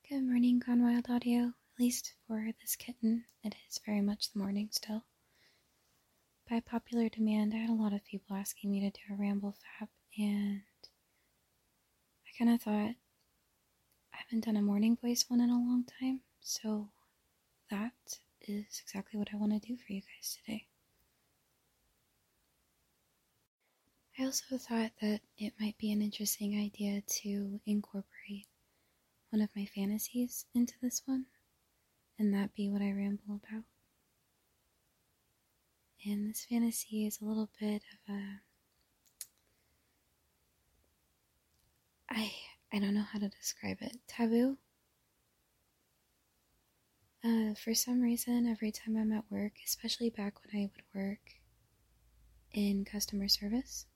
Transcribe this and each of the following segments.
Good morning, Gone Wild Audio. At least for this kitten, it is very much the morning still. By popular demand, I had a lot of people asking me to do a ramble fab, and I kind of thought I haven't done a morning voice one in a long time, so that is exactly what I want to do for you guys today. I also thought that it might be an interesting idea to incorporate one of my fantasies into this one, and that be what I ramble about. And this fantasy is a little bit of a... I don't know how to describe it. Taboo? For some reason, every time I'm at work, especially back when I would work in customer service,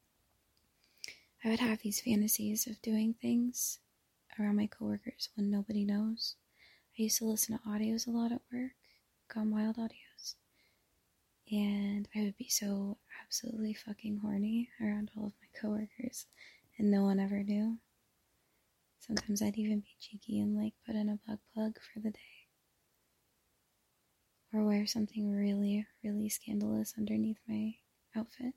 I would have these fantasies of doing things around my coworkers when nobody knows. I used to listen to audios a lot at work, Gone Wild audios, and I would be so absolutely fucking horny around all of my coworkers, and no one ever knew. Sometimes I'd even be cheeky and put in a butt plug for the day. Or wear something really, really scandalous underneath my outfit.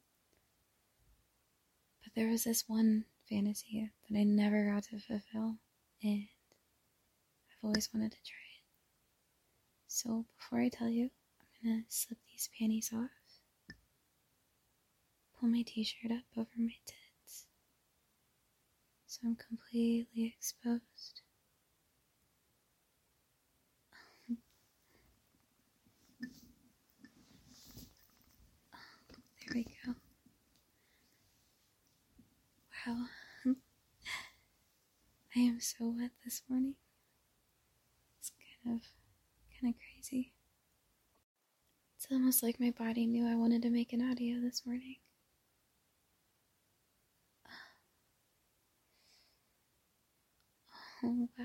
But there was this one fantasy that I never got to fulfill, and I've always wanted to try it. So before I tell you, I'm gonna slip these panties off, pull my t-shirt up over my tits, so I'm completely exposed. There we go. Wow. I am so wet this morning. It's kind of crazy. It's almost like my body knew I wanted to make an audio this morning. Oh, wow.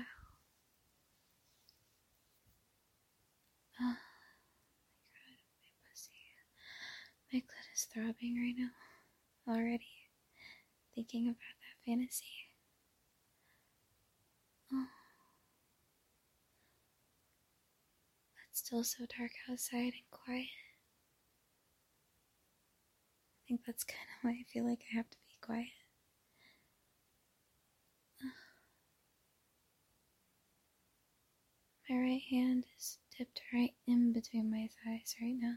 Oh, my God, my pussy. My clit is throbbing right now, already, thinking about that fantasy. Oh. It's still so dark outside and quiet. I think that's kind of why I feel like I have to be quiet. My right hand is dipped right in between my thighs right now.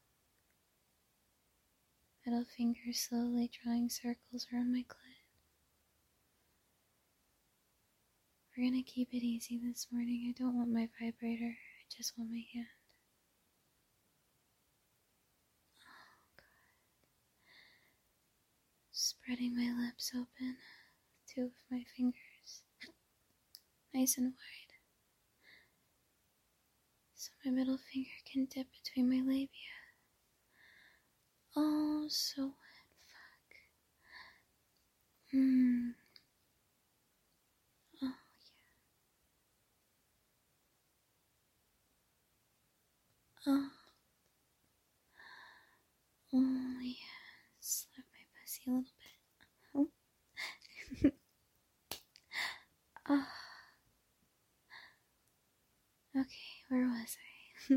Middle finger slowly drawing circles around my clit. We're gonna keep it easy this morning. I don't want my vibrator. I just want my hand. Oh, God. Spreading my lips open, two of my fingers, nice and wide, so my middle finger can dip between my labia. Oh, so wet, fuck. Oh, yeah. Oh, yeah. Slap my pussy a little bit. Oh. Okay, where was I?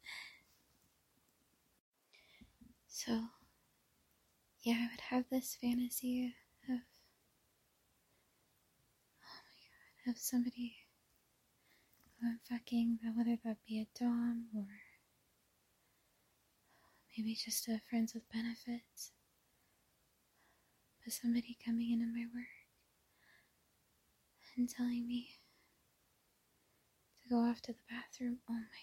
So, yeah, I would have this fantasy of, oh my God, of somebody who I'm fucking, whether that be a dom or maybe just a friends with benefits, but somebody coming into my work and telling me to go off to the bathroom. Oh my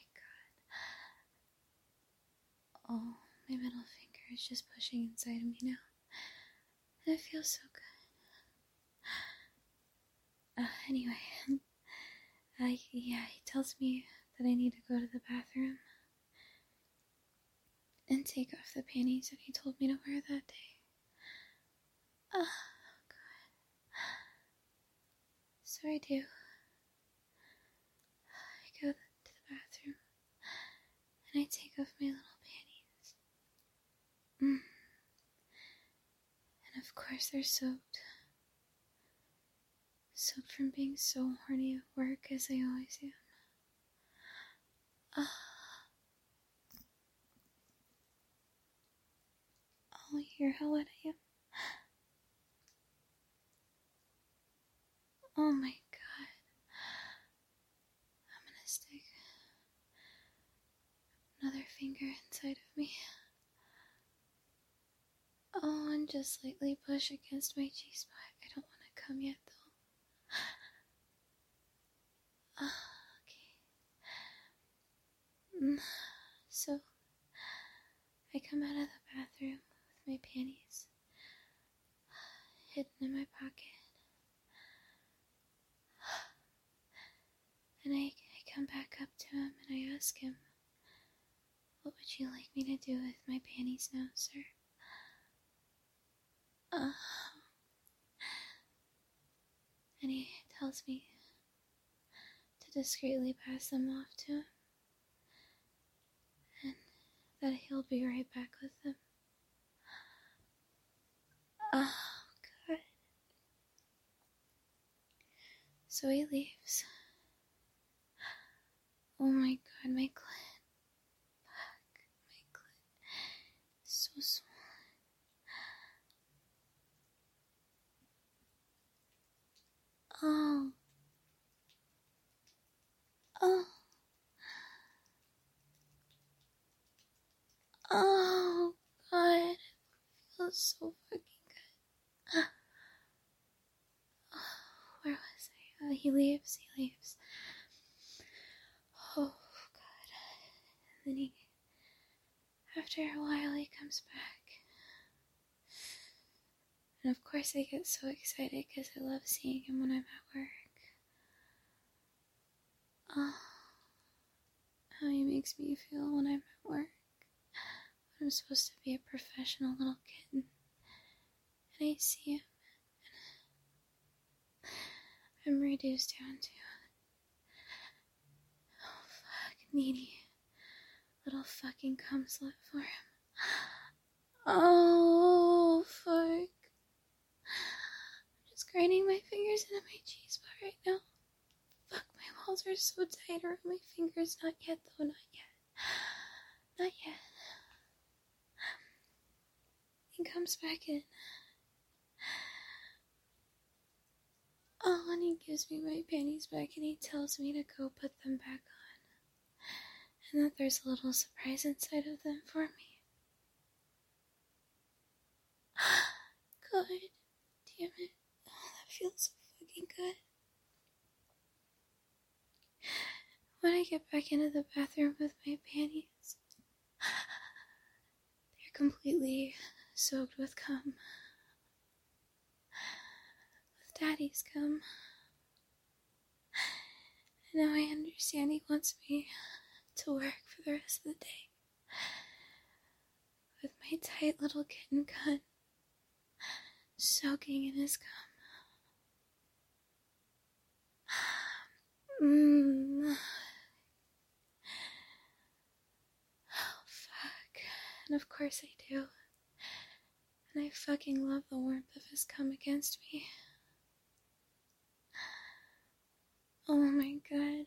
God. Oh, my middle finger is just pushing inside of me now. And it feels so good. Anyway, yeah, he tells me that I need to go to the bathroom and take off the panties that he told me to wear that day. Oh, God. So I do. I go to the bathroom and I take off my little panties. And of course they're soaked soaked from being so horny at work as I always am. Oh, hear how wet I am. Oh my god. I'm gonna stick another finger inside of me. Oh, and just lightly push against my G-spot. I don't want to come yet, though. Okay. So, I come out of the bathroom with my panties hidden in my pocket. And I come back up to him and I ask him, "What would you like me to do with my panties now, sir?" And he tells me to discreetly pass them off to him, and that he'll be right back with them. Oh, God. So he leaves. Oh my god, my clit. Fuck, my clit. So swollen. Oh. Oh. Oh, God. It feels so fucking good. Oh, where was I? He leaves. Oh, God. And then after a while, he comes back. And of course, I get so excited because I love seeing him when I'm at work. Oh, how he makes me feel when I'm at work. I'm supposed to be a professional little kitten. And I see him. And I'm reduced down to, oh, fuck, needy little fucking cum slut for him. Oh, fuck. I'm just grinding my fingers into my G-spot right now. Fuck, my balls are so tight around my fingers. Not yet, though, not yet. Not yet. He comes back in. Oh, and he gives me my panties back and he tells me to go put them back on. And that there's a little surprise inside of them for me. God damn it. Oh, that feels so fucking good. When I get back into the bathroom with my panties, they're completely soaked with cum. With daddy's cum. And now I understand he wants me to work for the rest of the day. With my tight little kitten cunt soaking in his cum. Oh, fuck. And of course I do. And I fucking love the warmth of his cum against me. Oh my god.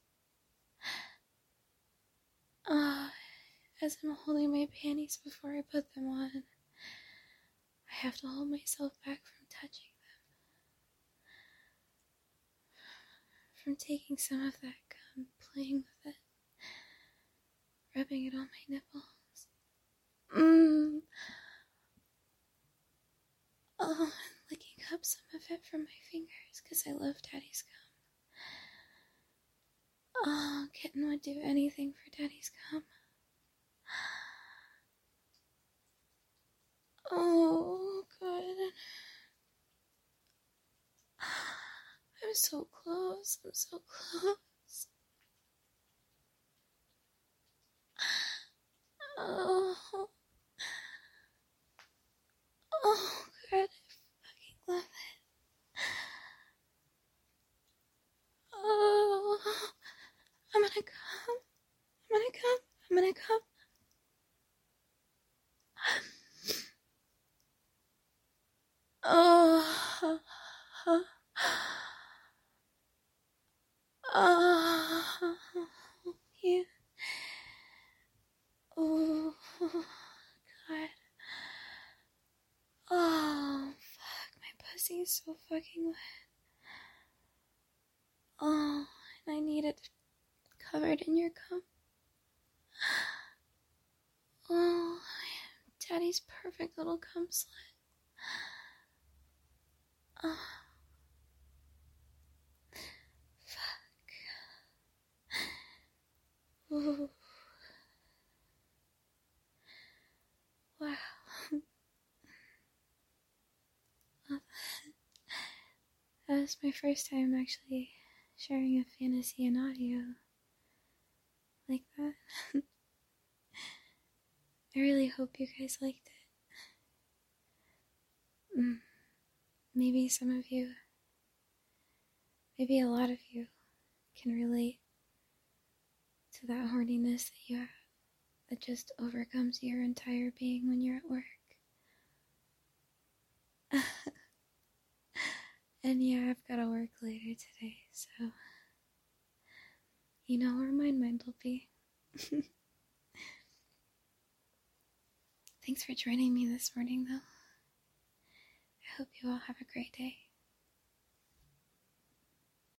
As I'm holding my panties before I put them on, I have to hold myself back from touching them. From taking some of that cum, playing with it, rubbing it on my nipples. Oh, and licking up some of it from my fingers, because I love daddy's cum. Oh, kitten would do anything for daddy's cum. Oh, God. I'm so close. Oh. Oh, God, I fucking love it. Oh, I'm gonna come. Oh, Oh, yeah. Oh, God. Oh, fuck. My pussy's so fucking wet. Oh, and I need it covered in your cum. Oh, Daddy's perfect little cum slut. Oh, fuck. Ooh. Wow. That was my first time actually sharing a fantasy in audio like that. I really hope you guys liked it. Maybe some of you, maybe a lot of you, can relate to that horniness that you have that just overcomes your entire being when you're at work. And yeah, I've got to work later today, so you know where my mind will be. Thanks for joining me this morning, though. I hope you all have a great day.